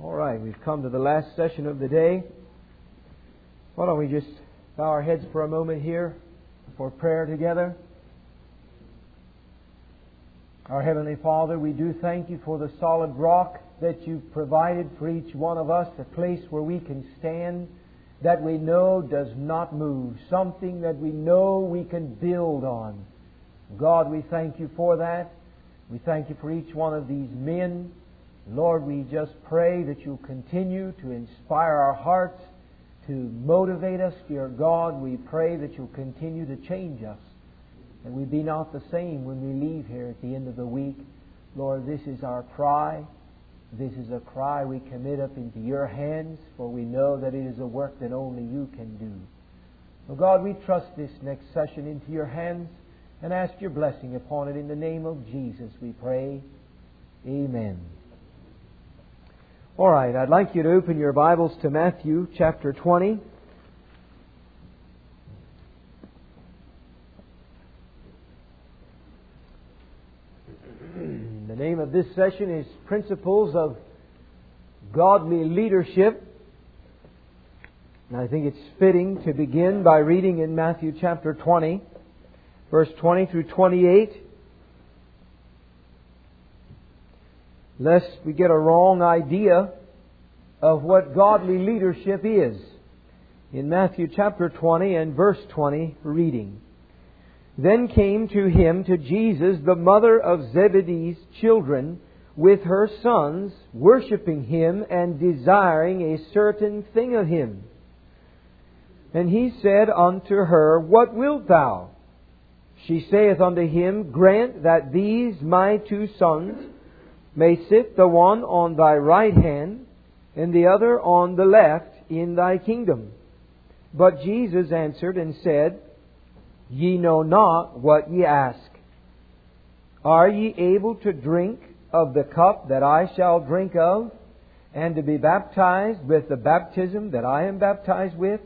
All right, we've come to the last session of the day. Why don't we just bow our heads for a moment here for prayer together? Our Heavenly Father, we do thank You for the solid rock that You've provided for each one of us, a place where we can stand that we know does not move, something that we know we can build on. God, we thank You for that. We thank You for each one of these men. Lord, we just pray that You'll continue to inspire our hearts, to motivate us, dear God. We pray that You'll continue to change us, and we be not the same when we leave here at the end of the week. Lord, this is our cry. This is a cry we commit up into Your hands, for we know that it is a work that only You can do. So God, we trust this next session into Your hands and ask Your blessing upon it. In the name of Jesus we pray. Amen. All right, I'd like you to open your Bibles to Matthew chapter 20. The name of this session is Principles of Godly Leadership. And I think it's fitting to begin by reading in Matthew chapter 20, verse 20 through 28. Lest we get a wrong idea of what godly leadership is. In Matthew chapter 20 and verse 20, reading. Then came to Him, to Jesus, the mother of Zebedee's children, with her sons, worshipping Him and desiring a certain thing of Him. And He said unto her, What wilt thou? She saith unto Him, Grant that these my two sons may sit, the one on Thy right hand, and the other on the left, in Thy kingdom. But Jesus answered and said, Ye know not what ye ask. Are ye able to drink of the cup that I shall drink of, and to be baptized with the baptism that I am baptized with?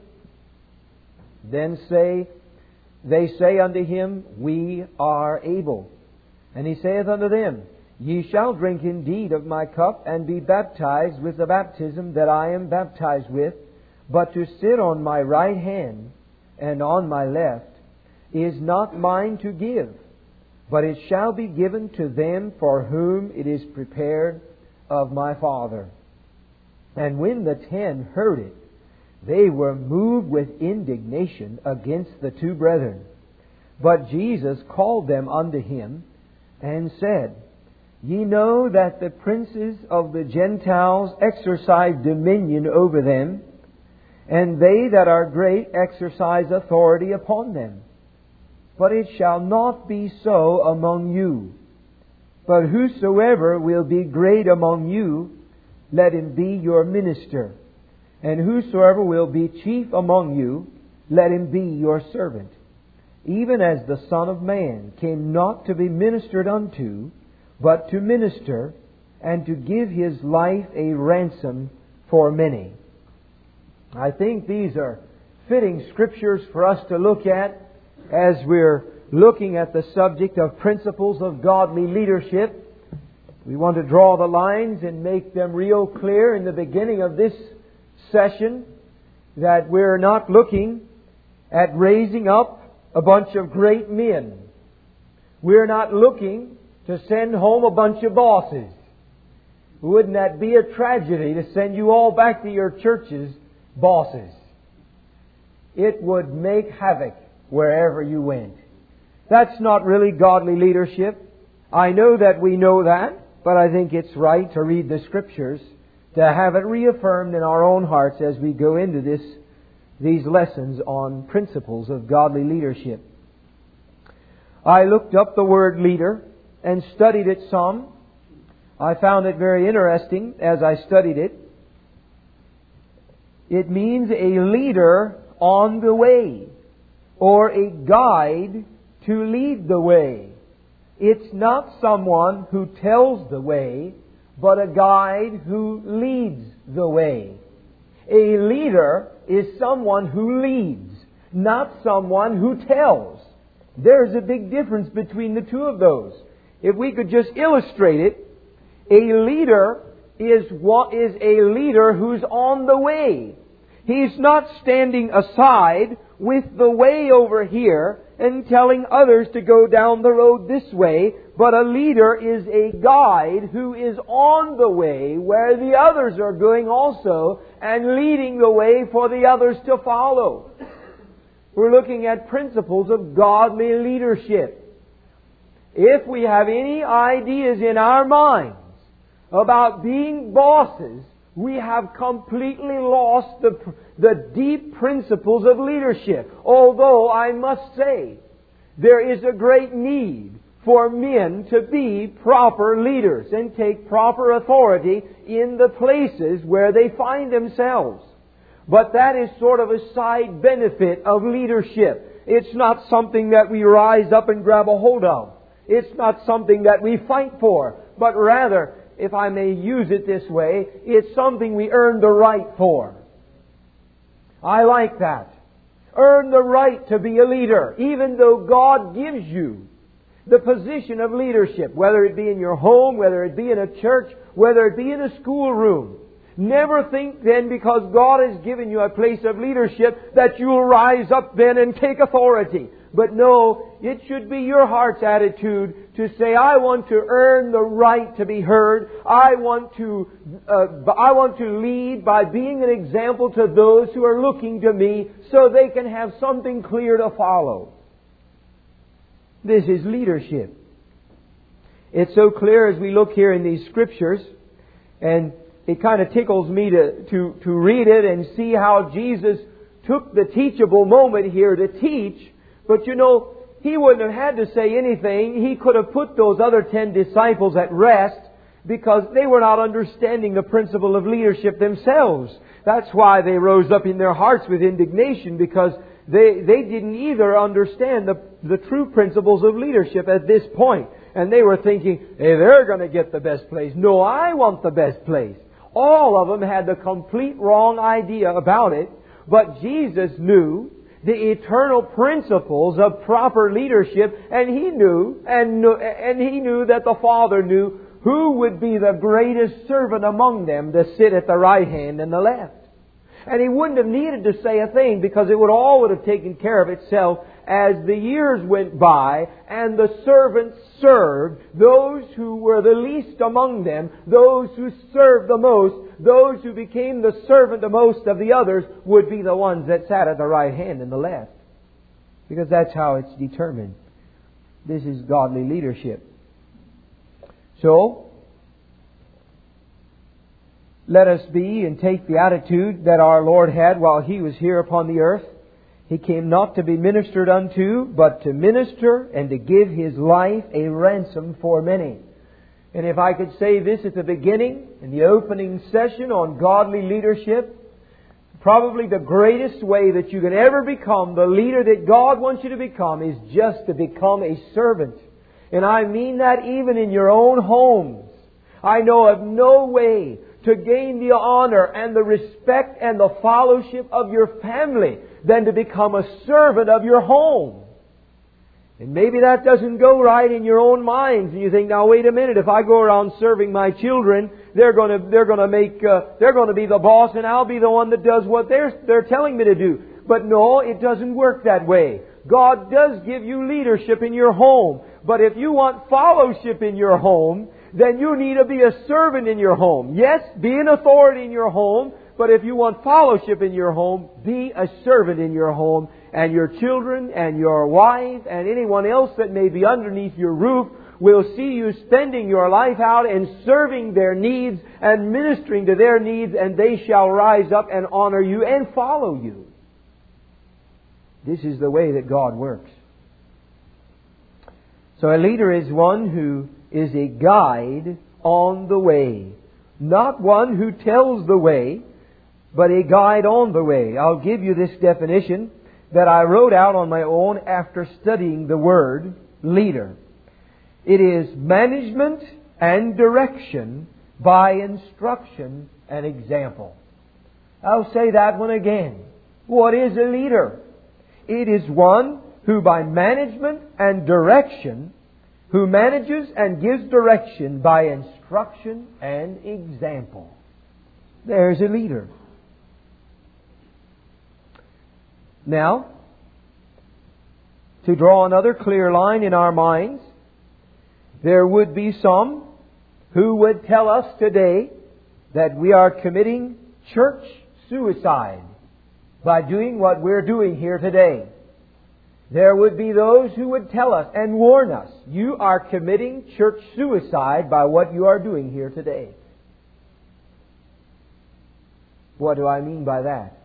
Then they say unto Him, We are able. And He saith unto them, Ye shall drink indeed of my cup, and be baptized with the baptism that I am baptized with. But to sit on my right hand and on my left is not mine to give, but it shall be given to them for whom it is prepared of my Father. And when the 10 heard it, they were moved with indignation against the two brethren. But Jesus called them unto Him, and said, Ye know that the princes of the Gentiles exercise dominion over them, and they that are great exercise authority upon them. But it shall not be so among you. But whosoever will be great among you, let him be your minister. And whosoever will be chief among you, let him be your servant. Even as the Son of Man came not to be ministered unto, but to minister, and to give His life a ransom for many. I think these are fitting scriptures for us to look at as we're looking at the subject of principles of godly leadership. We want to draw the lines and make them real clear in the beginning of this session, that we're not looking at raising up a bunch of great men. We're not looking to send home a bunch of bosses. Wouldn't that be a tragedy, to send you all back to your churches bosses? It would make havoc wherever you went. That's not really godly leadership. I know that we know that, but I think it's right to read the Scriptures, to have it reaffirmed in our own hearts as we go into these lessons on principles of godly leadership. I looked up the word leader and studied it some. I found it very interesting as I studied it. It means a leader on the way, or a guide to lead the way. It's not someone who tells the way, but a guide who leads the way. A leader is someone who leads, not someone who tells. There's a big difference between the two of those. If we could just illustrate it, a leader is a leader who's on the way. He's not standing aside with the way over here and telling others to go down the road this way, but a leader is a guide who is on the way where the others are going also and leading the way for the others to follow. We're looking at principles of godly leadership. If we have any ideas in our minds about being bosses, we have completely lost the deep principles of leadership. Although I must say, there is a great need for men to be proper leaders and take proper authority in the places where they find themselves. But that is sort of a side benefit of leadership. It's not something that we rise up and grab a hold of. It's not something that we fight for, but rather, if I may use it this way, it's something we earn the right for. I like that. Earn the right to be a leader, even though God gives you the position of leadership, whether it be in your home, whether it be in a church, whether it be in a schoolroom. Never think then, because God has given you a place of leadership, that you'll rise up then and take authority. But no, it should be your heart's attitude to say, I want to earn the right to be heard. I want to lead by being an example to those who are looking to me so they can have something clear to follow. This is leadership. It's so clear as we look here in these Scriptures, and it kind of tickles me to read it and see how Jesus took the teachable moment here to teach. But you know, He wouldn't have had to say anything. He could have put those other 10 disciples at rest because they were not understanding the principle of leadership themselves. That's why they rose up in their hearts with indignation, because they didn't either understand the true principles of leadership at this point. And they were thinking, hey, they're going to get the best place. No, I want the best place. All of them had the complete wrong idea about it. But Jesus knew the eternal principles of proper leadership, and He knew that the Father knew who would be the greatest servant among them to sit at the right hand and the left. And He wouldn't have needed to say a thing, because it would have taken care of itself as the years went by and the servants served those who were the least among them, those who served the most, those who became the servant the most of the others would be the ones that sat at the right hand and the left. Because that's how it's determined. This is godly leadership. So, let us be and take the attitude that our Lord had while He was here upon the earth. He came not to be ministered unto, but to minister and to give His life a ransom for many. And if I could say this at the beginning, in the opening session on godly leadership, probably the greatest way that you can ever become the leader that God wants you to become is just to become a servant. And I mean that even in your own homes. I know of no way to gain the honor and the respect and the fellowship of your family than to become a servant of your home. And maybe that doesn't go right in your own minds, and you think, now wait a minute, if I go around serving my children, they're going to be the boss, and I'll be the one that does what they're telling me to do. But no, it doesn't work that way. God does give you leadership in your home, but if you want fellowship in your home, then you need to be a servant in your home. Yes, be an authority in your home, but if you want fellowship in your home, be a servant in your home, and your children and your wife and anyone else that may be underneath your roof will see you spending your life out and serving their needs and ministering to their needs, and they shall rise up and honor you and follow you. This is the way that God works. So a leader is one who is a guide on the way. Not one who tells the way, but a guide on the way. I'll give you this definition that I wrote out on my own after studying the word leader. It is management and direction by instruction and example. I'll say that one again. What is a leader? It is one who by management and direction who manages and gives direction by instruction and example. There's a leader. Now, to draw another clear line in our minds, there would be some who would tell us today that we are committing church suicide by doing what we're doing here today. There would be those who would tell us and warn us, you are committing church suicide by what you are doing here today. What do I mean by that?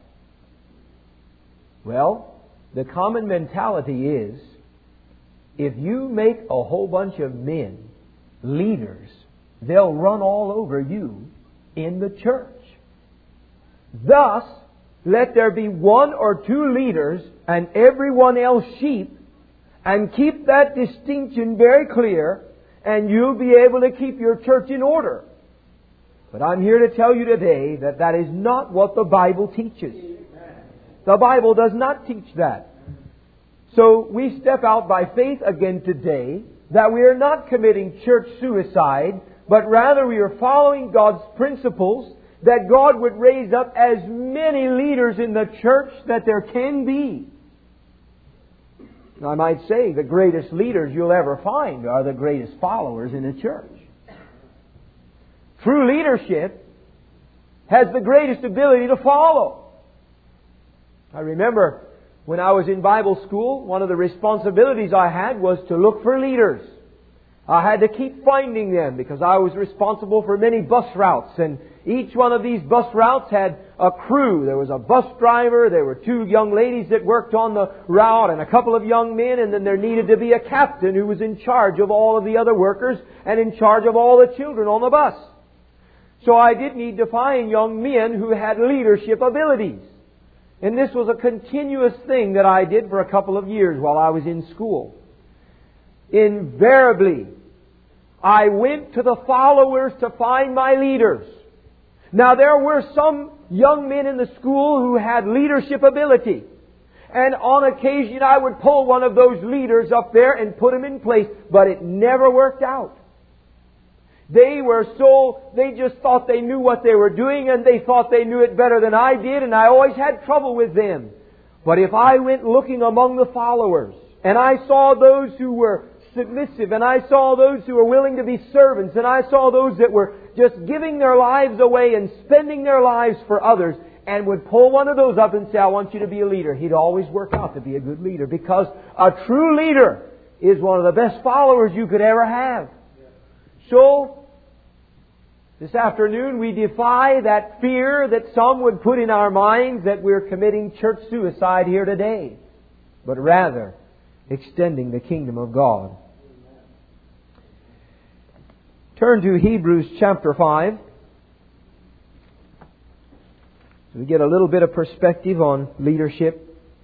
Well, the common mentality is, if you make a whole bunch of men leaders, they'll run all over you in the church. Thus, let there be one or two leaders and everyone else sheep, and keep that distinction very clear, and you'll be able to keep your church in order. But I'm here to tell you today that that is not what the Bible teaches. The Bible does not teach that. So we step out by faith again today that we are not committing church suicide, but rather we are following God's principles, that God would raise up as many leaders in the church that there can be. I might say the greatest leaders you'll ever find are the greatest followers in a church. True leadership has the greatest ability to follow. I remember when I was in Bible school, one of the responsibilities I had was to look for leaders. I had to keep finding them because I was responsible for many bus routes, and each one of these bus routes had a crew. There was a bus driver, there were two young ladies that worked on the route, and a couple of young men, and then there needed to be a captain who was in charge of all of the other workers and in charge of all the children on the bus. So I did need to find young men who had leadership abilities. And this was a continuous thing that I did for a couple of years while I was in school. Invariably, I went to the followers to find my leaders. Now, there were some young men in the school who had leadership ability. And on occasion, I would pull one of those leaders up there and put him in place. But it never worked out. They just thought they knew what they were doing, and they thought they knew it better than I did, and I always had trouble with them. But if I went looking among the followers, and I saw those who were submissive, and I saw those who were willing to be servants, and I saw those that were just giving their lives away and spending their lives for others, and would pull one of those up and say, I want you to be a leader, he'd always work out to be a good leader, because a true leader is one of the best followers you could ever have. So, this afternoon we defy that fear that some would put in our minds that we're committing church suicide here today, but rather extending the kingdom of God. Turn to Hebrews chapter 5. So we get a little bit of perspective on leadership.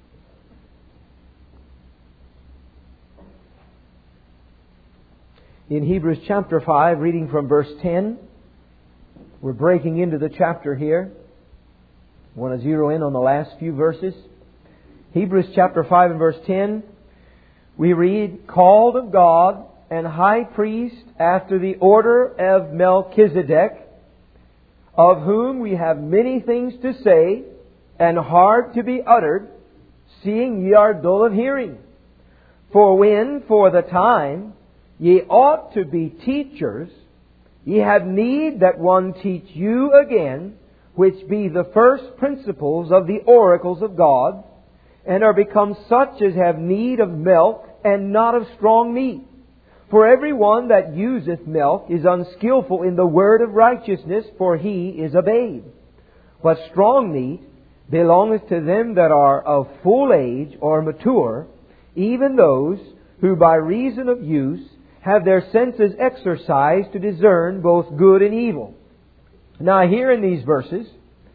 In Hebrews chapter 5, reading from verse 10, we're breaking into the chapter here. I want to zero in on the last few verses. Hebrews chapter 5 and verse 10, we read, called of God and high priest after the order of Melchizedek, of whom we have many things to say and hard to be uttered, seeing ye are dull of hearing. For when, for the time, ye ought to be teachers, ye have need that one teach you again, which be the first principles of the oracles of God, and are become such as have need of milk and not of strong meat. For every one that useth milk is unskillful in the word of righteousness, for he is a babe. But strong meat belongeth to them that are of full age or mature, even those who by reason of use have their senses exercised to discern both good and evil. Now here in these verses,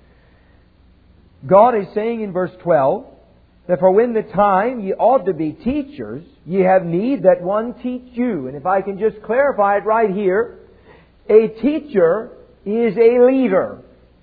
God is saying in verse 12, that for when the time ye ought to be teachers, ye have need that one teach you. And if I can just clarify it right here, a teacher is a leader.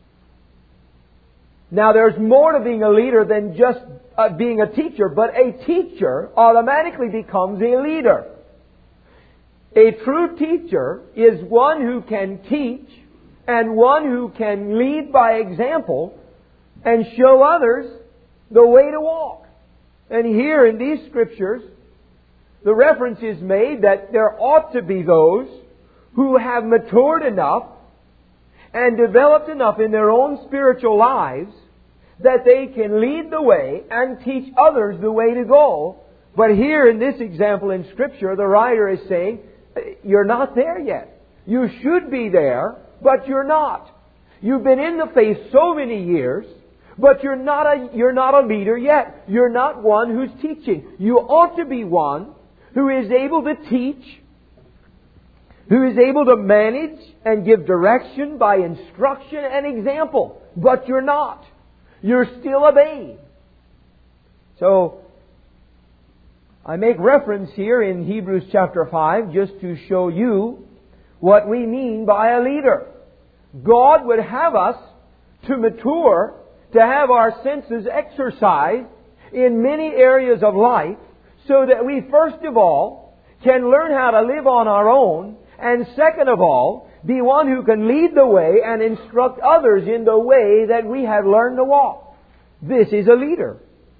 Now there's more to being a leader than just being a teacher, but a teacher automatically becomes a leader. A true teacher is one who can teach and one who can lead by example and show others the way to walk. And here in these Scriptures, the reference is made that there ought to be those who have matured enough and developed enough in their own spiritual lives that they can lead the way and teach others the way to go. But here in this example in Scripture, the writer is saying, you're not there yet. You should be there, but you're not. You've been in the faith so many years, but you're not a leader yet. You're not one who's teaching. You ought to be one who is able to teach, who is able to manage and give direction by instruction and example. But you're not. You're still a babe. So, I make reference here in Hebrews chapter 5 just to show you what we mean by a leader. God would have us to mature, to have our senses exercised in many areas of life, so that we first of all can learn how to live on our own, and second of all, be one who can lead the way and instruct others in the way that we have learned to walk. This is a leader.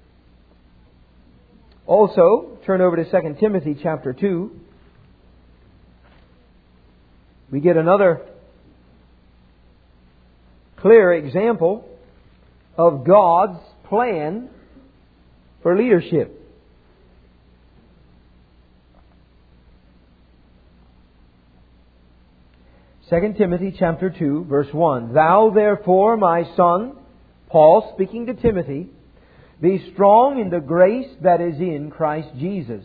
Also, turn over to 2 Timothy chapter 2. We get another clear example of God's plan for leadership. 2 Timothy chapter 2, verse 1. Thou therefore, my son, Paul speaking to Timothy, be strong in the grace that is in Christ Jesus.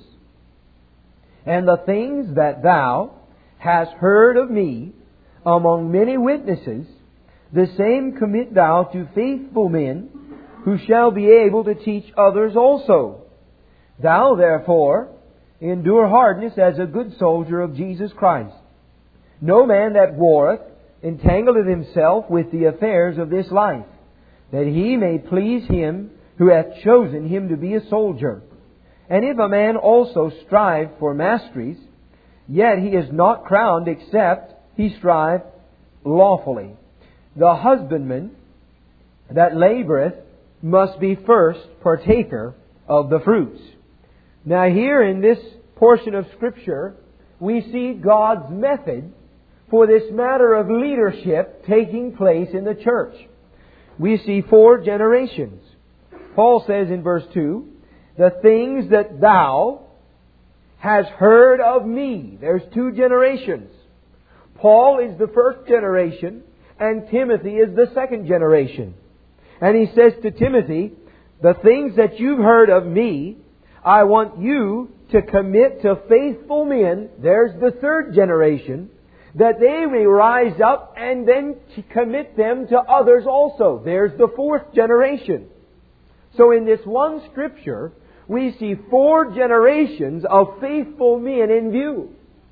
And the things that thou hast heard of me among many witnesses, the same commit thou to faithful men, who shall be able to teach others also. Thou therefore endure hardness as a good soldier of Jesus Christ. No man that warreth entangleth himself with the affairs of this life, that he may please him who hath chosen him to be a soldier. And if a man also strive for masteries, yet he is not crowned except he strive lawfully. The husbandman that laboureth must be first partaker of the fruits. Now here in this portion of Scripture, we see God's method for this matter of leadership taking place in the church. We see 4 generations. Paul says in verse 2, the things that thou hast heard of me. There's 2 generations. Paul is the first generation, and Timothy is the second generation. And he says to Timothy, the things that you've heard of me, I want you to commit to faithful men. There's the 3rd generation, that they may rise up and then to commit them to others also. There's the 4th generation. So in this one Scripture, we see 4 generations of faithful men in view.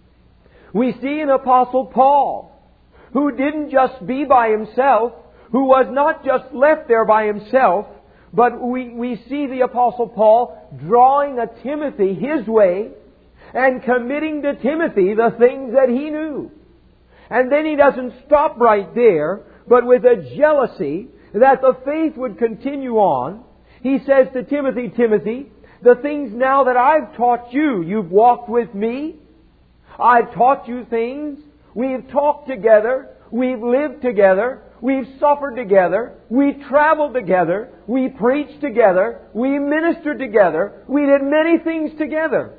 We see an Apostle Paul, who didn't just be by himself, who was not just left there by himself, but we see the Apostle Paul drawing a Timothy his way and committing to Timothy the things that he knew. And then he doesn't stop right there, but with a jealousy that the faith would continue on, he says to Timothy, Timothy, the things now that I've taught you, you've walked with me, I've taught you things, we've talked together, we've lived together, we've suffered together, we traveled together, we preached together, we ministered together, we did many things together.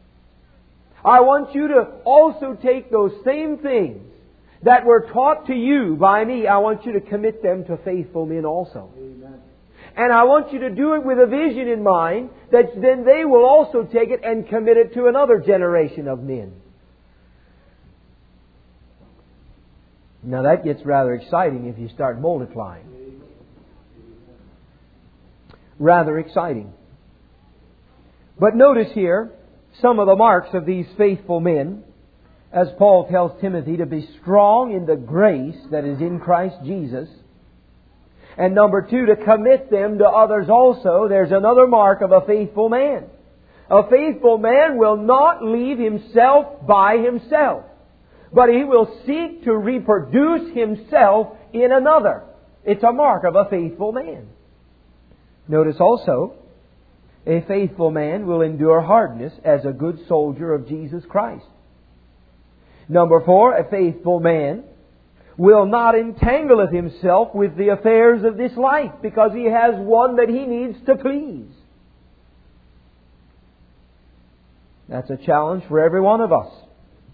I want you to also take those same things that were taught to you by me, I want you to commit them to faithful men also. Amen. And I want you to do it with a vision in mind that then they will also take it and commit it to another generation of men. Now that gets rather exciting if you start multiplying. Rather exciting. But notice here some of the marks of these faithful men, as Paul tells Timothy to be strong in the grace that is in Christ Jesus. And number 2, to commit them to others also. There's another mark of a faithful man. A faithful man will not leave himself by himself, but he will seek to reproduce himself in another. It's a mark of a faithful man. Notice also, a faithful man will endure hardness as a good soldier of Jesus Christ. Number 4, a faithful man will not entangle himself with the affairs of this life because he has one that he needs to please. That's a challenge for every one of us.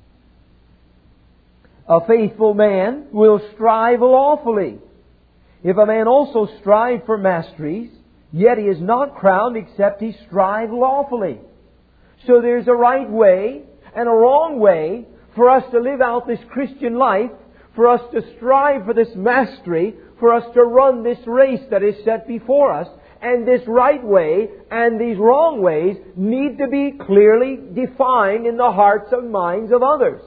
A faithful man will strive lawfully. If a man also strive for masteries, yet he is not crowned except he strive lawfully. So there's a right way and a wrong way for us to live out this Christian life, for us to strive for this mastery, for us to run this race that is set before us. And this right way and these wrong ways need to be clearly defined in the hearts and minds of others.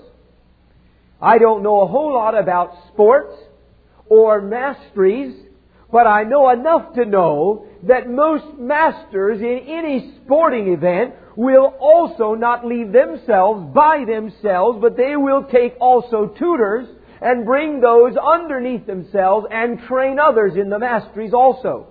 I don't know a whole lot about sports or masteries, but I know enough to know that most masters in any sporting event will also not leave themselves by themselves, but they will take also tutors and bring those underneath themselves and train others in the masteries also.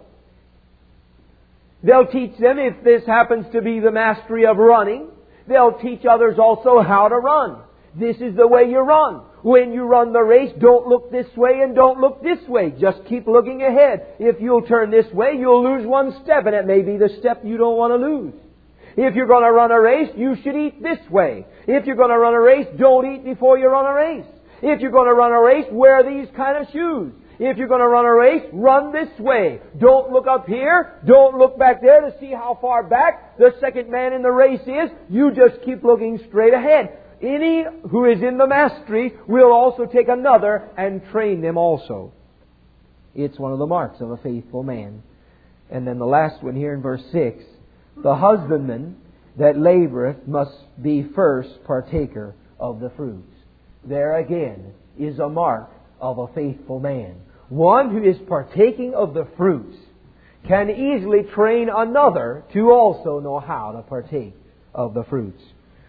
They'll teach them, if this happens to be the mastery of running, they'll teach others also how to run. This is the way you run. When you run the race, don't look this way and don't look this way. Just keep looking ahead. If you'll turn this way, you'll lose one step, and it may be the step you don't want to lose. If you're going to run a race, you should eat this way. If you're going to run a race, don't eat before you run a race. If you're going to run a race, wear these kind of shoes. If you're going to run a race, run this way. Don't look up here. Don't look back there to see how far back the second man in the race is. You just keep looking straight ahead. Any who is in the mastery will also take another and train them also. It's one of the marks of a faithful man. And then the last one here in verse 6, the husbandman that laboreth must be first partaker of the fruits. There again is a mark of a faithful man. One who is partaking of the fruits can easily train another to also know how to partake of the fruits.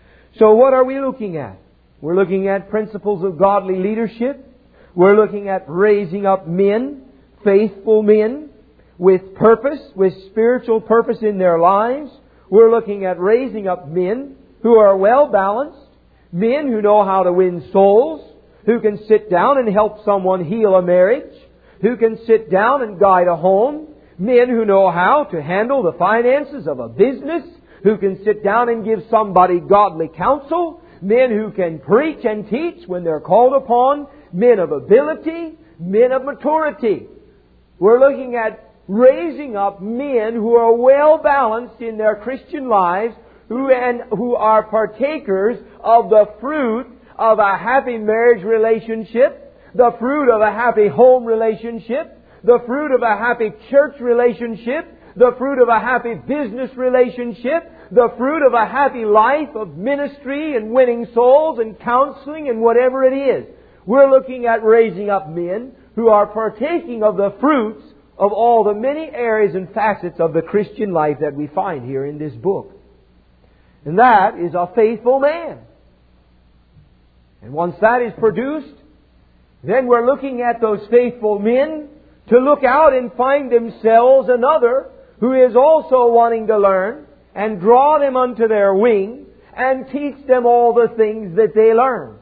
So what are we looking at? We're looking at principles of godly leadership. We're looking at raising up men, faithful men, with purpose, with spiritual purpose in their lives. We're looking at raising up men who are well balanced, men who know how to win souls, who can sit down and help someone heal a marriage, who can sit down and guide a home, men who know how to handle the finances of a business, who can sit down and give somebody godly counsel, men who can preach and teach when they're called upon, men of ability, men of maturity. We're looking at raising up men who are well balanced in their Christian lives, who are partakers of the fruit of a happy marriage relationship, the fruit of a happy home relationship, the fruit of a happy church relationship, the fruit of a happy business relationship, the fruit of a happy life of ministry and winning souls and counseling and whatever it is. We're looking at raising up men who are partaking of the fruits of all the many areas and facets of the Christian life that we find here in this book. And that is a faithful man. And once that is produced, then we're looking at those faithful men to look out and find themselves another who is also wanting to learn and draw them unto their wing and teach them all the things that they learn.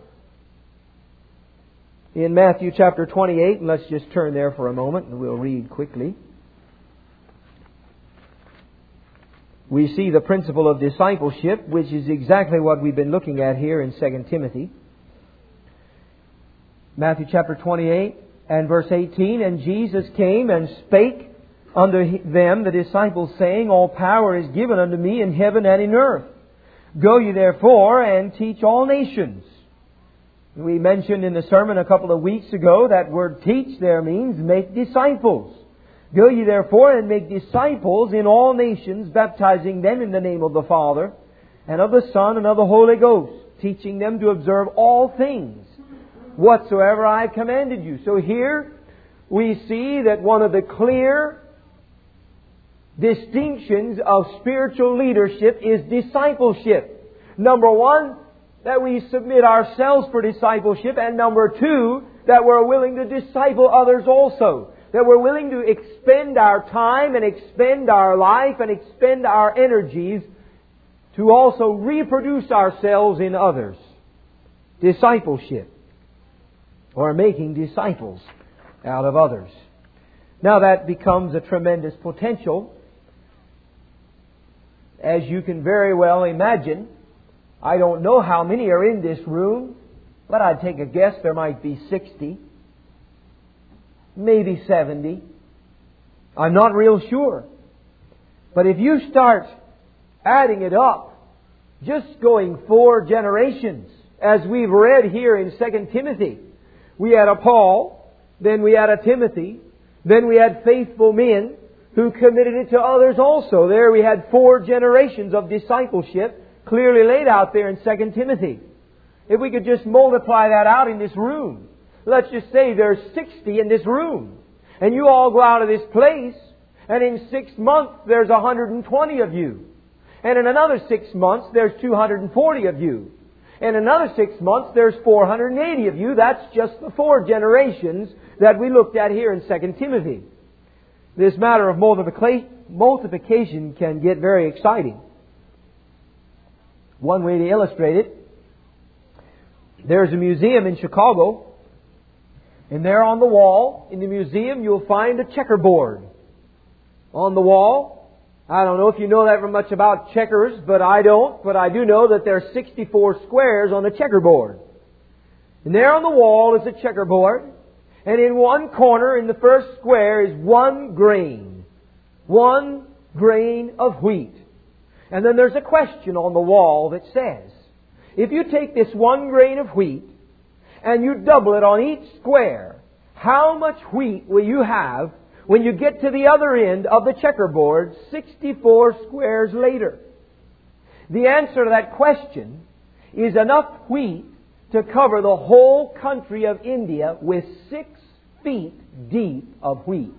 In Matthew chapter 28, and let's just turn there for a moment and we'll read quickly. We see the principle of discipleship, which is exactly what we've been looking at here in 2 Timothy. Matthew chapter 28 and verse 18, and Jesus came and spake unto them, the disciples, saying, all power is given unto me in heaven and in earth. Go ye therefore and teach all nations. We mentioned in the sermon a couple of weeks ago that word teach there means make disciples. Go ye therefore and make disciples in all nations, baptizing them in the name of the Father and of the Son and of the Holy Ghost, teaching them to observe all things whatsoever I have commanded you. So here we see that one of the clear distinctions of spiritual leadership is discipleship. Number one, that we submit ourselves for discipleship. And number two, that we're willing to disciple others also. That we're willing to expend our time and expend our life and expend our energies to also reproduce ourselves in others. Discipleship. Or making disciples out of others. Now that becomes a tremendous potential. As you can very well imagine, I don't know how many are in this room, but I'd take a guess there might be 60, maybe 70. I'm not real sure. But if you start adding it up, just going 4 generations, as we've read here in 2 Timothy, we had a Paul, then we had a Timothy, then we had faithful men who committed it to others also. There we had 4 generations of discipleship clearly laid out there in 2 Timothy. If we could just multiply that out in this room. Let's just say there's 60 in this room. And you all go out of this place, and in 6 months there's 120 of you. And in another 6 months there's 240 of you. In another 6 months there's 480 of you. That's just the 4 generations that we looked at here in 2 Timothy. This matter of multiplication can get very exciting. One way to illustrate it, there's a museum in Chicago, and there on the wall in the museum you'll find a checkerboard. On the wall, I don't know if you know that much about checkers, but I don't, but I do know that there are 64 squares on the checkerboard. And there on the wall is a checkerboard, and in one corner in the first square is 1 grain. 1 grain of wheat. And then there's a question on the wall that says, if you take this 1 grain of wheat and you double it on each square, how much wheat will you have when you get to the other end of the checkerboard 64 squares later? The answer to that question is enough wheat to cover the whole country of India with 6 feet deep of wheat.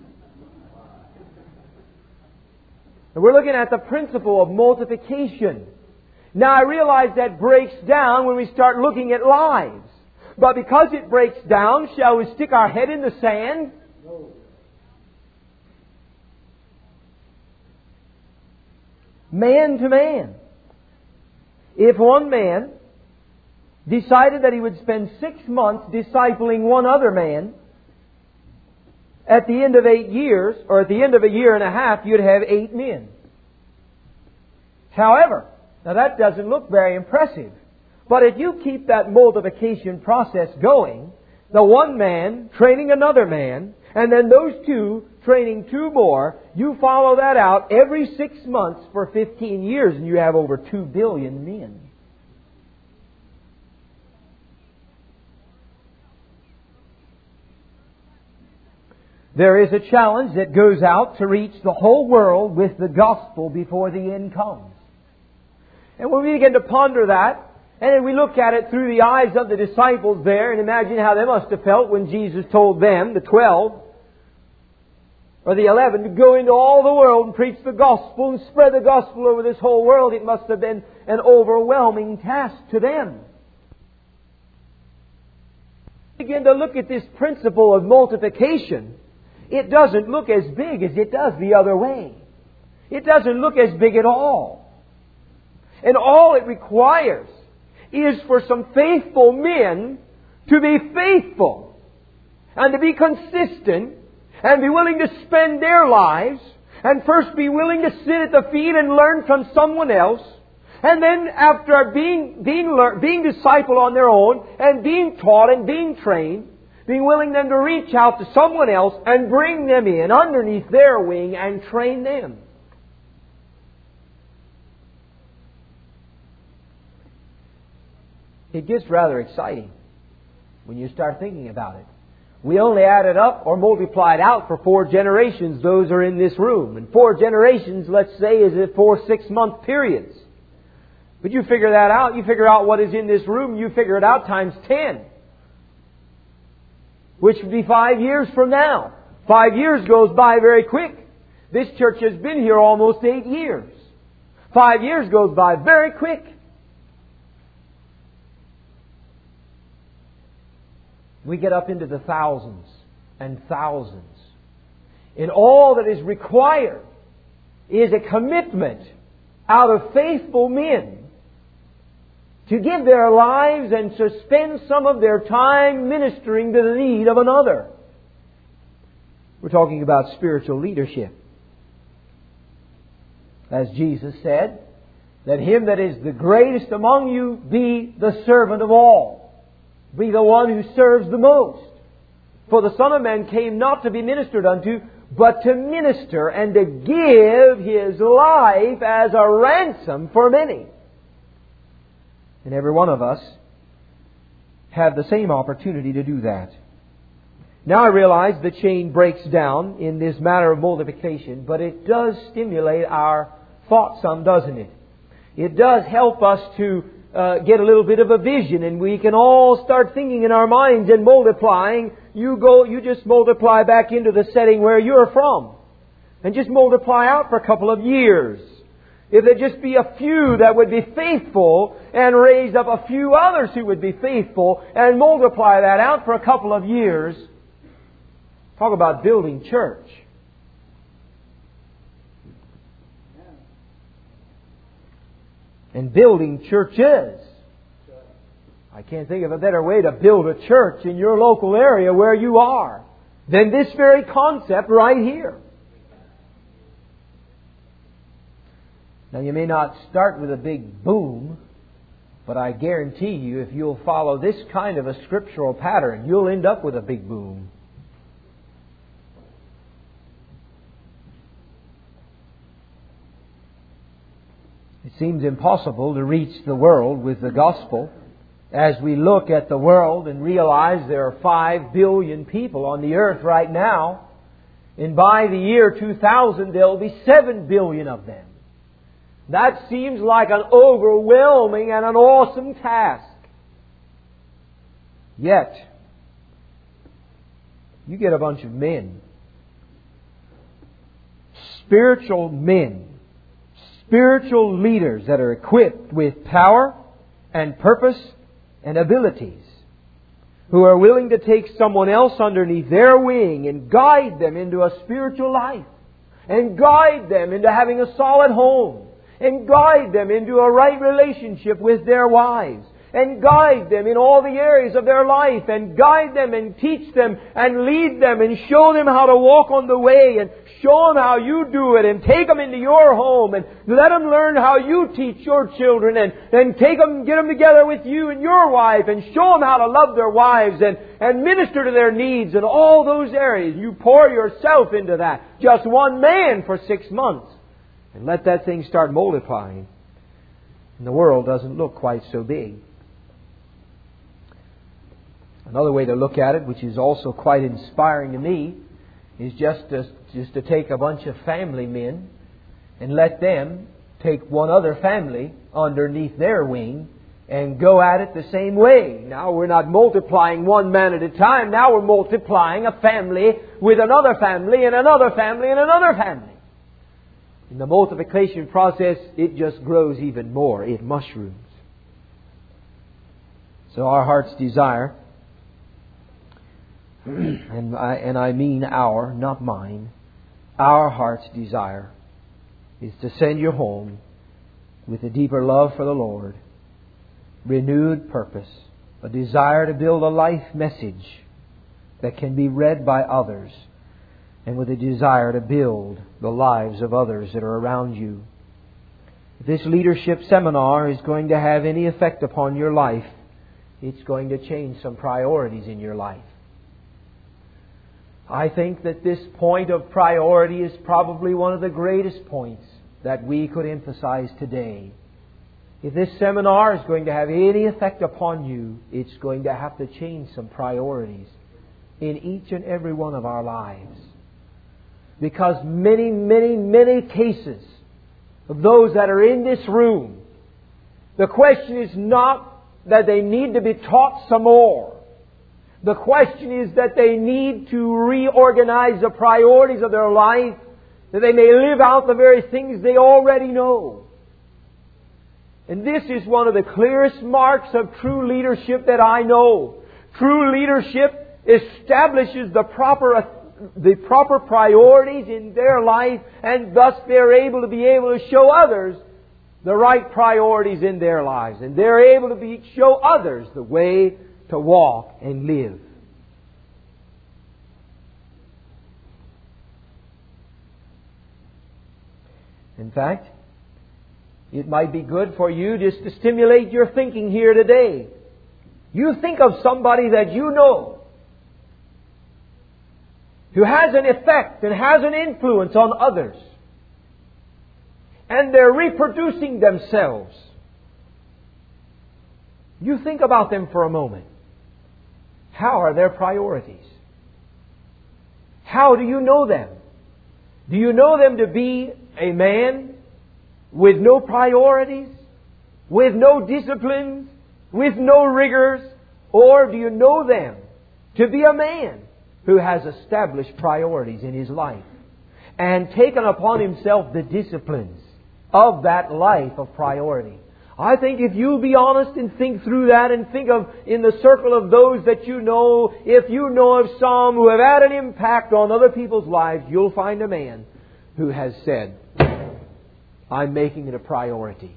And we're looking at the principle of multiplication. Now I realize that breaks down when we start looking at lives. But because it breaks down, shall we stick our head in the sand? No. Man to man. If one man decided that he would spend 6 months discipling one other man, at the end of 8 years, or at the end of a year and a half, you'd have 8 men. However, now that doesn't look very impressive. But if you keep that multiplication process going, the one man training another man, and then those 2 training 2 more, you follow that out every 6 months for 15 years, and you have over 2 billion men. There is a challenge that goes out to reach the whole world with the gospel before the end comes. And when we begin to ponder that, and then we look at it through the eyes of the disciples there, and imagine how they must have felt when Jesus told them, the 12, or the 11, to go into all the world and preach the gospel and spread the gospel over this whole world, it must have been an overwhelming task to them. Begin to look at this principle of multiplication. It doesn't look as big as it does the other way. It doesn't look as big at all. And all it requires is for some faithful men to be faithful and to be consistent and be willing to spend their lives and first be willing to sit at the feet and learn from someone else, and then after being discipled on their own and being taught and being trained, being willing then to reach out to someone else and bring them in underneath their wing and train them. It gets rather exciting when you start thinking about it. We only added up or multiplied out for 4 generations. Those are in this room. And 4 generations, let's say, is at 4 6-month periods. But you figure that out. You figure out what is in this room. You figure it out times 10. Which would be 5 years from now. 5 years goes by very quick. This church has been here almost 8 years. 5 years goes by very quick. We get up into the thousands and thousands. And all that is required is a commitment out of faithful men to give their lives and to spend some of their time ministering to the need of another. We're talking about spiritual leadership. As Jesus said, that him that is the greatest among you be the servant of all. Be the one who serves the most. For the Son of Man came not to be ministered unto, but to minister and to give His life as a ransom for many. And every one of us have the same opportunity to do that. Now I realize the chain breaks down in this matter of multiplication, but it does stimulate our thought some, doesn't it? It does help us to get a little bit of a vision, and we can all start thinking in our minds and multiplying. You just multiply back into the setting where you're from, and just multiply out for a couple of years. If there just be a few that would be faithful and raise up a few others who would be faithful and multiply that out for a couple of years. Talk about building church. And building churches. I can't think of a better way to build a church in your local area where you are than this very concept right here. Now you may not start with a big boom, but I guarantee you if you'll follow this kind of a scriptural pattern, you'll end up with a big boom. It seems impossible to reach the world with the gospel as we look at the world and realize there are 5 billion people on the earth right now. And by the year 2000, there will be 7 billion of them. That seems like an overwhelming and an awesome task. Yet, you get a bunch of men, spiritual men, spiritual leaders that are equipped with power and purpose and abilities, who are willing to take someone else underneath their wing and guide them into a spiritual life, and guide them into having a solid home, and guide them into a right relationship with their wives, and guide them in all the areas of their life, and guide them and teach them and lead them and show them how to walk on the way, and show them how you do it, and take them into your home and let them learn how you teach your children, and then take them, get them together with you and your wife and show them how to love their wives and minister to their needs in all those areas. You pour yourself into that. Just one man for 6 months. And let that thing start multiplying. And the world doesn't look quite so big. Another way to look at it, which is also quite inspiring to me, is just to take a bunch of family men and let them take one other family underneath their wing and go at it the same way. Now we're not multiplying one man at a time. Now we're multiplying a family with another family and another family and another family. In the multiplication process, it just grows even more. It mushrooms. So our heart's desire, and I mean our, not mine, our heart's desire is to send you home with a deeper love for the Lord, renewed purpose, a desire to build a life message that can be read by others, and with a desire to build the lives of others that are around you. If this leadership seminar is going to have any effect upon your life, it's going to change some priorities in your life. I think that this point of priority is probably one of the greatest points that we could emphasize today. If this seminar is going to have any effect upon you, it's going to have to change some priorities in each and every one of our lives. Because many, many, many cases of those that are in this room, the question is not that they need to be taught some more. The question is that they need to reorganize the priorities of their life that they may live out the very things they already know. And this is one of the clearest marks of true leadership that I know. True leadership establishes the proper priorities in their life, and thus they're able to show others the right priorities in their lives. And they're able to show others the way to walk and live. In fact, it might be good for you just to stimulate your thinking here today. You think of somebody that you know who has an effect and has an influence on others, and they're reproducing themselves. You think about them for a moment. How are their priorities? How do you know them? Do you know them to be a man with no priorities, with no disciplines, with no rigors? Or do you know them to be a man who has established priorities in his life and taken upon himself the disciplines of that life of priority? I think if you'll be honest and think through that and think of in the circle of those that you know, if you know of some who have had an impact on other people's lives, you'll find a man who has said, I'm making it a priority.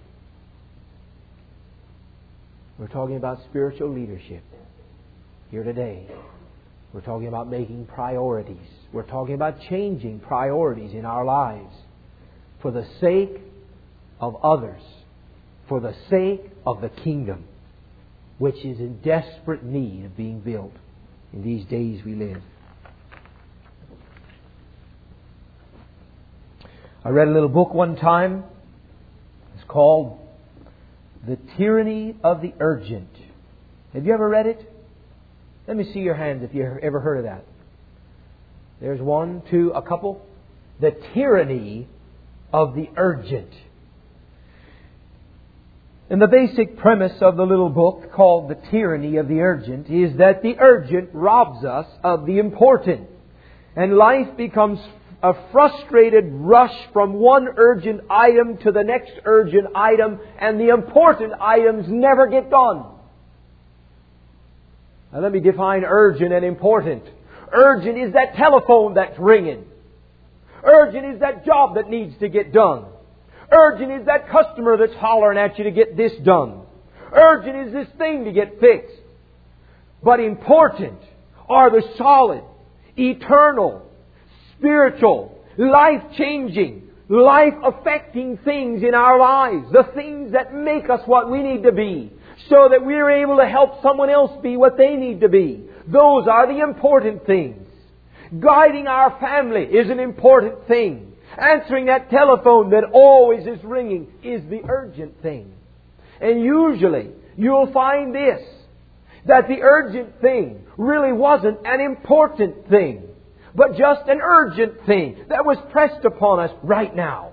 We're talking about spiritual leadership here today. We're talking about making priorities. We're talking about changing priorities in our lives for the sake of others, for the sake of the kingdom, which is in desperate need of being built in these days we live. I read a little book one time. It's called The Tyranny of the Urgent. Have you ever read it? Let me see your hands if you've ever heard of that. There's one, two, a couple. The Tyranny of the Urgent. And the basic premise of the little book called The Tyranny of the Urgent is that the urgent robs us of the important. And life becomes a frustrated rush from one urgent item to the next urgent item, and the important items never get done. Now let me define urgent and important. Urgent is that telephone that's ringing. Urgent is that job that needs to get done. Urgent is that customer that's hollering at you to get this done. Urgent is this thing to get fixed. But important are the solid, eternal, spiritual, life-changing, life-affecting things in our lives. The things that make us what we need to be, so that we're able to help someone else be what they need to be. Those are the important things. Guiding our family is an important thing. Answering that telephone that always is ringing is the urgent thing. And usually you'll find this, that the urgent thing really wasn't an important thing, but just an urgent thing that was pressed upon us right now.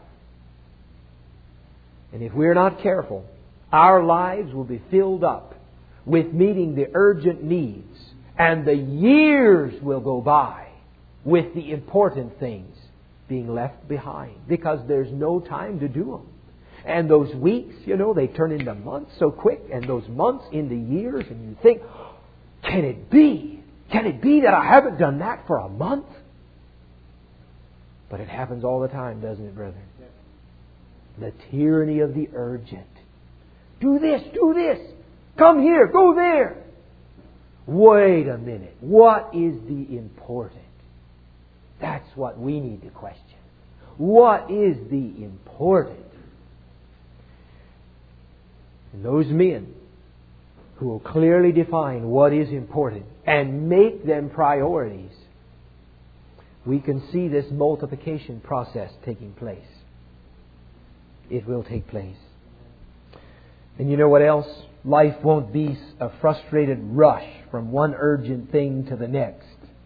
And if we're not careful, our lives will be filled up with meeting the urgent needs, and the years will go by with the important things being left behind, because there's no time to do them. And those weeks, they turn into months so quick, and those months into years, and you think, can it be? Can it be that I haven't done that for a month? But it happens all the time, doesn't it, brother? The tyranny of the urgent. Do this, come here, go there. Wait a minute, what is the important? That's what we need to question. What is the important? And those men who will clearly define what is important and make them priorities, we can see this multiplication process taking place. It will take place. And you know what else? Life won't be a frustrated rush from one urgent thing to the next.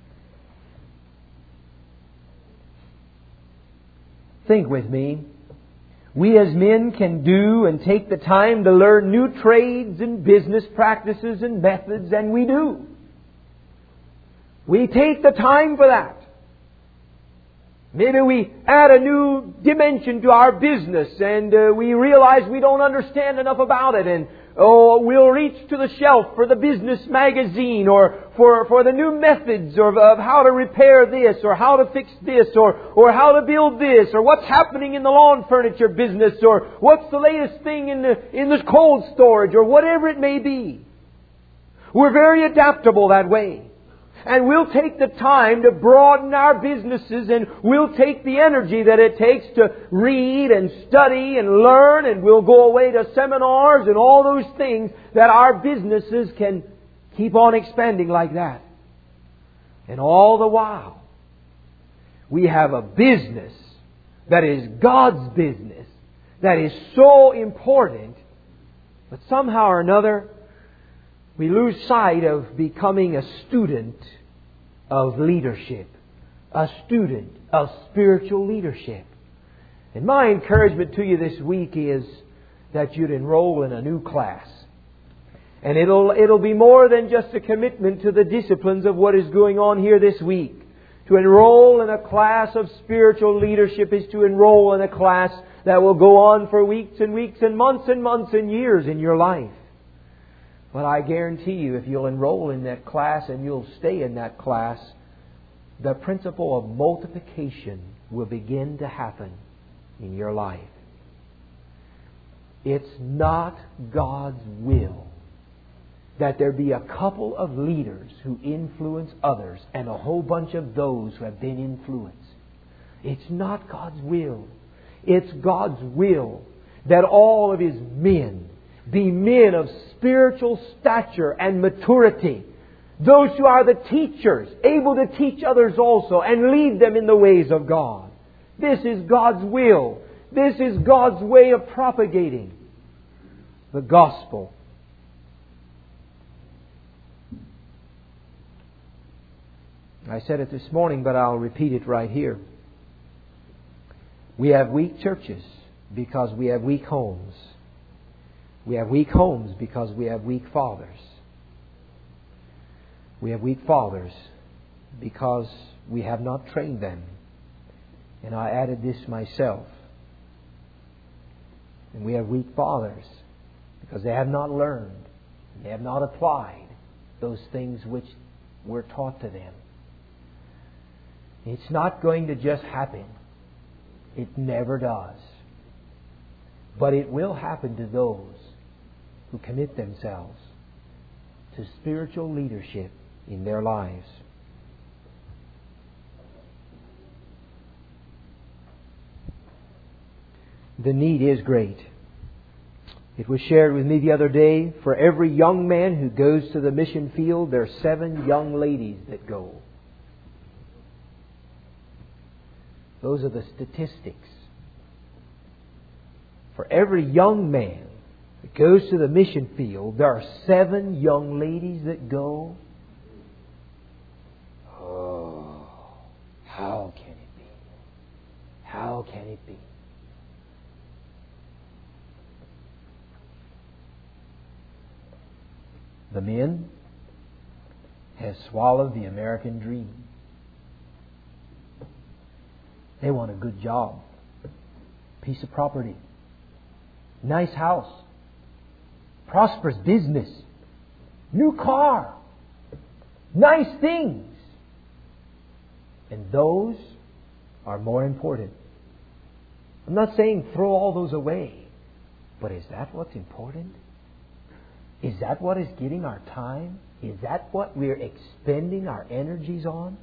Think with me. We as men can do and take the time to learn new trades and business practices and methods, and we do. We take the time for that. Maybe we add a new dimension to our business and we realize we don't understand enough about it, and we'll reach to the shelf for the business magazine or for the new methods of how to repair this or how to fix this or how to build this or what's happening in the lawn furniture business or what's the latest thing in the cold storage or whatever it may be. We're very adaptable that way. And we'll take the time to broaden our businesses, and we'll take the energy that it takes to read and study and learn, and we'll go away to seminars and all those things that our businesses can keep on expanding like that. And all the while, we have a business that is God's business, that is so important, but somehow or another, we lose sight of becoming a student of leadership, a student of spiritual leadership. And my encouragement to you this week is that you'd enroll in a new class. And it'll be more than just a commitment to the disciplines of what is going on here this week. To enroll in a class of spiritual leadership is to enroll in a class that will go on for weeks and weeks and months and years in your life. But I guarantee you, if you'll enroll in that class and you'll stay in that class, the principle of multiplication will begin to happen in your life. It's not God's will that there be a couple of leaders who influence others and a whole bunch of those who have been influenced. It's not God's will. It's God's will that all of His men be men of spiritual stature and maturity. Those who are the teachers, able to teach others also and lead them in the ways of God. This is God's will. This is God's way of propagating the gospel. I said it this morning, but I'll repeat it right here. We have weak churches because we have weak homes. We have weak homes because we have weak fathers. We have weak fathers because we have not trained them. And I added this myself. And we have weak fathers because they have not learned, they have not applied those things which were taught to them. It's not going to just happen. It never does. But it will happen to those who commit themselves to spiritual leadership in their lives. The need is great. It was shared with me the other day, for every young man who goes to the mission field, there are 7 young ladies that go. Those are the statistics. For every young man that goes to the mission field, there are 7 young ladies that go. Oh, how can it be? How can it be? The men have swallowed the American dream. They want a good job, piece of property, nice house, prosperous business, new car, nice things. And those are more important. I'm not saying throw all those away, but is that what's important? Is that what is getting our time? Is that what we're expending our energies on?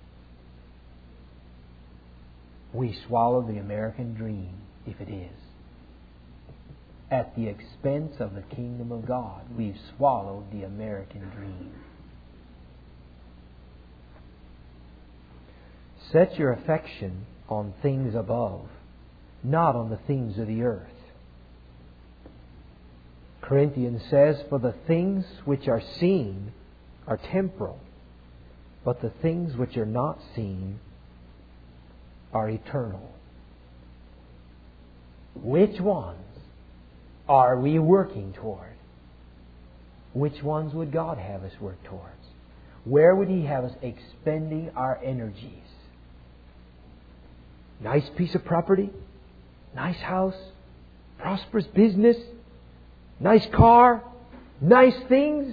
We swallow the American dream if it is. At the expense of the kingdom of God, we've swallowed the American dream. Set your affection on things above, not on the things of the earth. Corinthians says, for the things which are seen are temporal, but the things which are not seen are eternal. Which ones are we working toward? Which ones would God have us work towards? Where would He have us expending our energies? nice piece of property, nice house, prosperous business, nice car, nice things.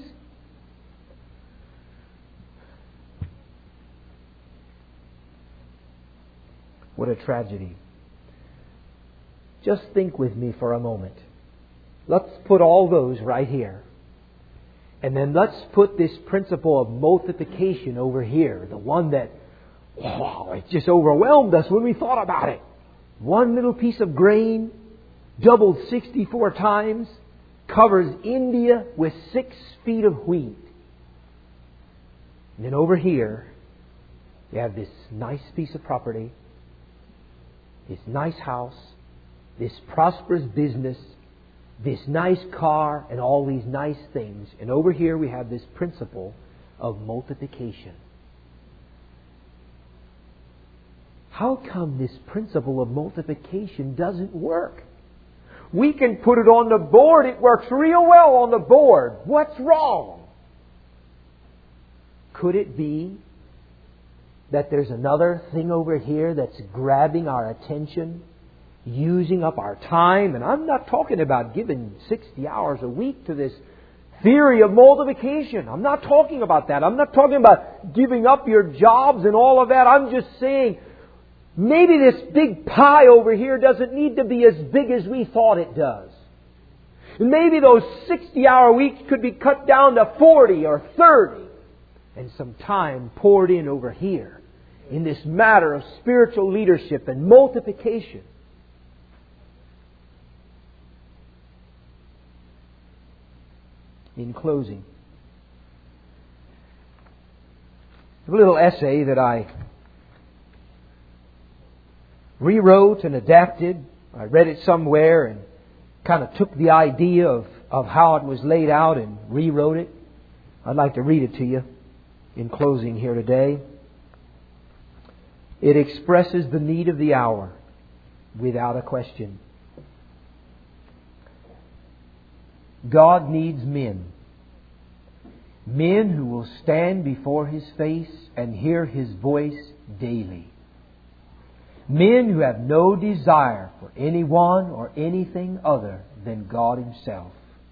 What a tragedy. Just think with me for a moment. Let's put all those right here. And then let's put this principle of multiplication over here. The one that, wow, it just overwhelmed us when we thought about it. One little piece of grain, doubled 64 times, covers India with 6 feet of wheat. And then over here, you have this nice piece of property, this nice house, this prosperous business, this nice car, and all these nice things. And over here we have this principle of multiplication. How come this principle of multiplication doesn't work? We can put it on the board. It works real well on the board. What's wrong? Could it be that there's another thing over here that's grabbing our attention, using up our time? And I'm not talking about giving 60 hours a week to this theory of multiplication. I'm not talking about that. I'm not talking about giving up your jobs and all of that. I'm just saying maybe this big pie over here doesn't need to be as big as we thought it does. And maybe those 60-hour weeks could be cut down to 40 or 30. And some time poured in over here in this matter of spiritual leadership and multiplication. In closing, a little essay that I rewrote and adapted. I read it somewhere and kind of took the idea of how it was laid out and rewrote it. I'd like to read it to you in closing here today. It expresses the need of the hour without a question. God needs men. Men who will stand before His face and hear His voice daily. Men who have no desire for anyone or anything other than God Himself.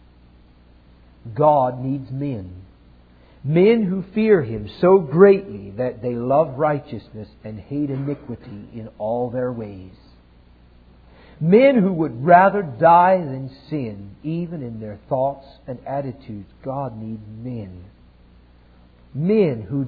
God needs men. Men who fear Him so greatly that they love righteousness and hate iniquity in all their ways. Men who would rather die than sin, even in their thoughts and attitudes. God needs men. Men whose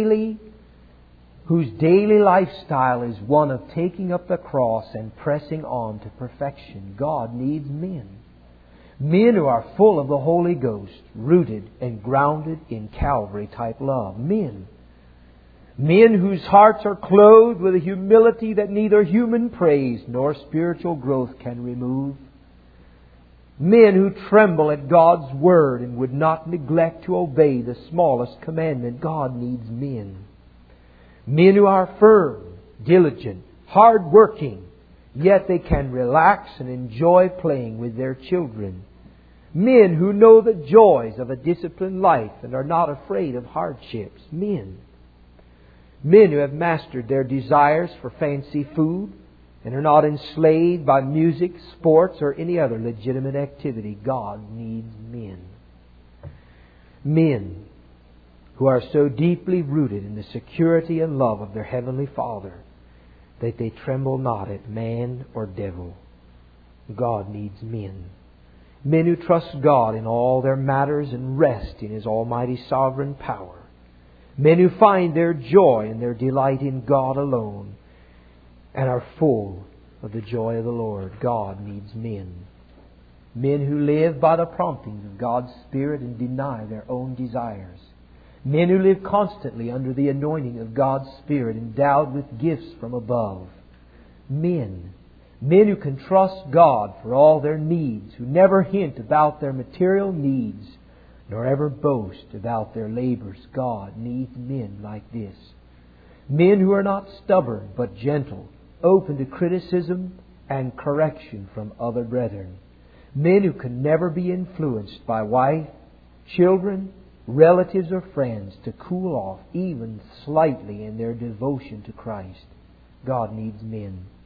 daily lifestyle is one of taking up the cross and pressing on to perfection. God needs men. Men who are full of the Holy Ghost, rooted and grounded in Calvary-type love. Men. Men whose hearts are clothed with a humility that neither human praise nor spiritual growth can remove. Men who tremble at God's Word and would not neglect to obey the smallest commandment. God needs men. Men who are firm, diligent, hard-working, yet they can relax and enjoy playing with their children. Men who know the joys of a disciplined life and are not afraid of hardships. Men. Men who have mastered their desires for fancy food and are not enslaved by music, sports, or any other legitimate activity. God needs men. Men who are so deeply rooted in the security and love of their Heavenly Father that they tremble not at man or devil. God needs men. Men who trust God in all their matters and rest in His almighty sovereign power. Men who find their joy and their delight in God alone and are full of the joy of the Lord. God needs men. Men who live by the promptings of God's Spirit and deny their own desires. Men who live constantly under the anointing of God's Spirit, endowed with gifts from above. Men. Men who can trust God for all their needs, who never hint about their material needs, nor ever boast about their labors. God needs men like this. Men who are not stubborn, but gentle, open to criticism and correction from other brethren. Men who can never be influenced by wife, children, relatives, or friends to cool off even slightly in their devotion to Christ. God needs men.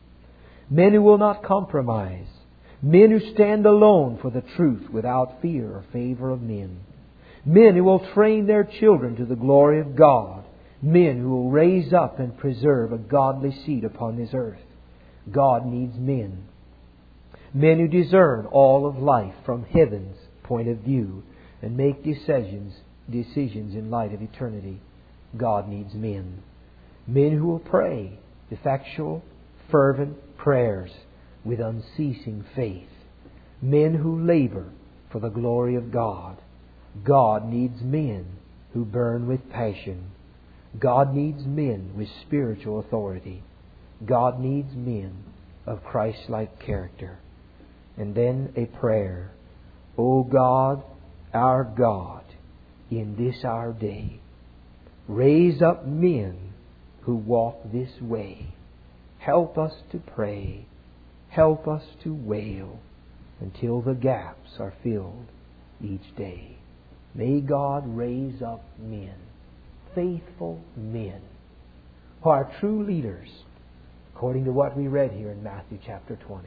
men who will not compromise, men who stand alone for the truth without fear or favor of men, men who will train their children to the glory of God, men who will raise up and preserve a godly seed upon this earth. God needs men. Men who discern all of life from heaven's point of view and make decisions in light of eternity. God needs men. Men who will pray effectual, fervent prayers with unceasing faith. Men who labor for the glory of God. God needs men who burn with passion. God needs men with spiritual authority. God needs men of Christ-like character. And then a prayer. O God, our God, in this our day, raise up men who walk this way. Help us to pray. Help us to wail until the gaps are filled each day. May God raise up men, faithful men, who are true leaders, according to what we read here in Matthew chapter 20.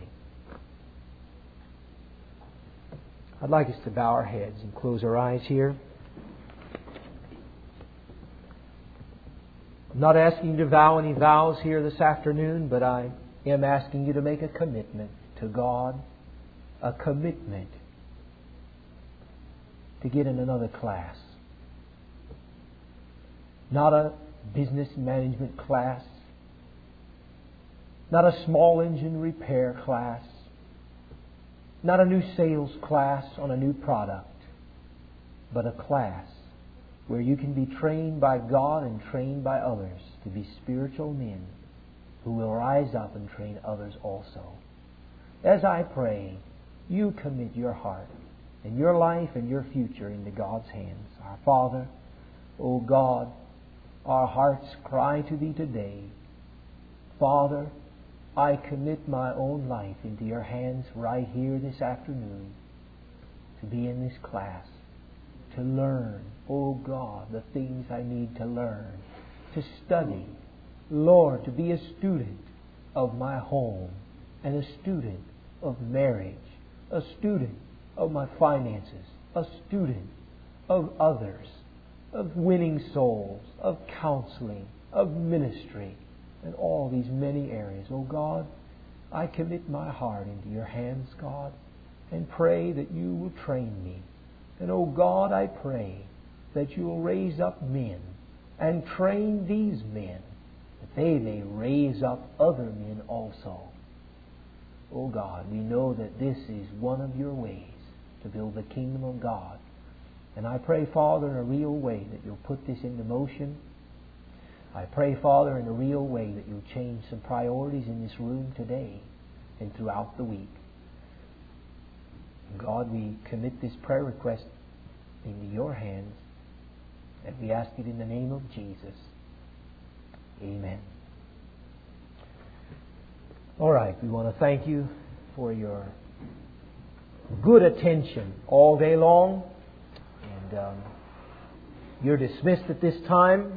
I'd like us to bow our heads and close our eyes here. I'm not asking you to vow any vows here this afternoon, but I am asking you to make a commitment to God, a commitment to get in another class. Not a business management class, not a small engine repair class, not a new sales class on a new product, but a class where you can be trained by God and trained by others to be spiritual men who will rise up and train others also. As I pray, you commit your heart and your life and your future into God's hands. Our Father, O God, our hearts cry to Thee today. Father, I commit my own life into Your hands right here this afternoon to be in this class, to learn, O God, the things I need to learn, to study, Lord, to be a student of my home and a student of marriage, a student of my finances, a student of others, of winning souls, of counseling, of ministry, and all these many areas. Oh God, I commit my heart into Your hands, God, and pray that You will train me. And oh God, I pray that You will raise up men and train these men, that they may raise up other men also. Oh God, we know that this is one of Your ways to build the kingdom of God. And I pray, Father, in a real way that You'll put this into motion. I pray, Father, in a real way that You'll change some priorities in this room today and throughout the week. God, we commit this prayer request into Your hands, and we ask it in the name of Jesus. Amen. All right, we want to thank you for your good attention all day long. And you're dismissed at this time.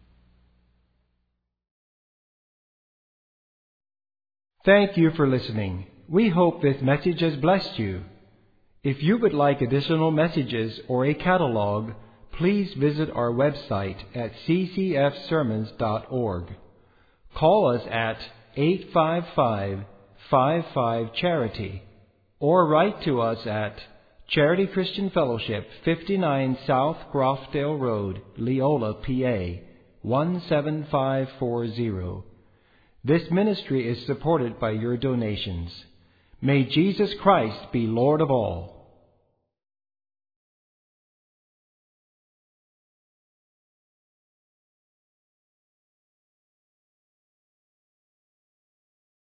Thank you for listening. We hope this message has blessed you. If you would like additional messages or a catalog, please visit our website at ccfsermons.org. Call us at 855-55-CHARITY or write to us at Charity Christian Fellowship, 59 South Groffdale Road, Leola, PA, 17540. This ministry is supported by your donations. May Jesus Christ be Lord of all.